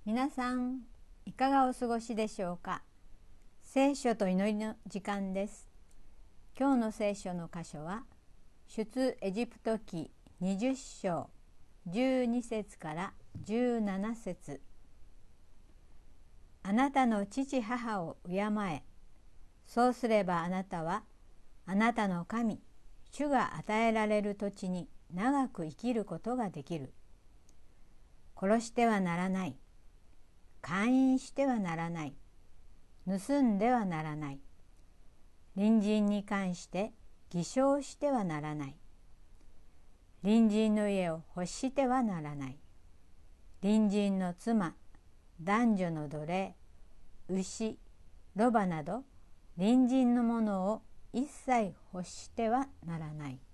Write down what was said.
皆さんいかがお過ごしでしょうか。聖書と祈りの時間です。今日の聖書の箇所は出エジプト記20章12節から17節。あなたの父母を敬え、そうすればあなたはあなたの神主が与えられる土地に長く生きることができる。殺してはならない、姦淫してはならない、盗んではならない、隣人に関して偽証してはならない、隣人の家を欲してはならない、隣人の妻、男女の奴隷、牛、ロバなど隣人のものを一切欲してはならない。